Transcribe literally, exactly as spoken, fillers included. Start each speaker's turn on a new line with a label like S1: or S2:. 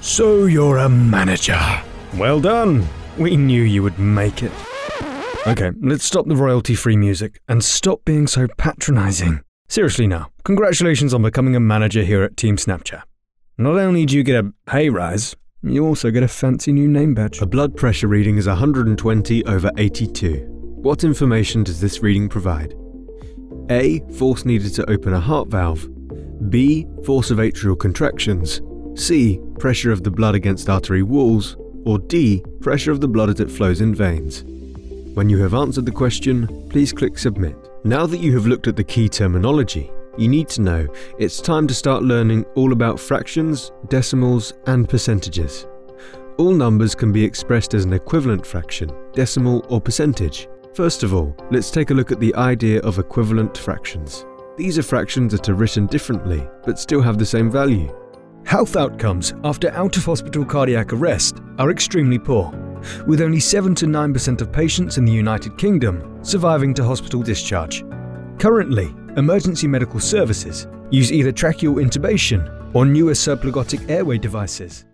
S1: So you're a manager. Well done. We knew you would make it. Okay, let's stop the royalty-free music and stop being so patronizing. Seriously now, congratulations on becoming a manager here at Team Snapchat. Not only do you get a pay rise, you also get a fancy new name badge.
S2: A blood pressure reading is one hundred twenty over eighty-two. What information does this reading provide? A. Force needed to open a heart valve. B. Force of atrial contractions. C. Pressure of the blood against artery walls. Or D. Pressure of the blood as it flows in veins. When you have answered the question, please click Submit. Now that you have looked at the key terminology, you need to know it's time to start learning all about fractions, decimals, and percentages. All numbers can be expressed as an equivalent fraction, decimal, or percentage. First of all, let's take a look at the idea of equivalent fractions. These are fractions that are written differently, but still have the same value.
S1: Health outcomes after out-of-hospital cardiac arrest are extremely poor, with only seven to nine percent of patients in the United Kingdom surviving to hospital discharge. Currently, emergency medical services use either tracheal intubation or newer subglotic airway devices.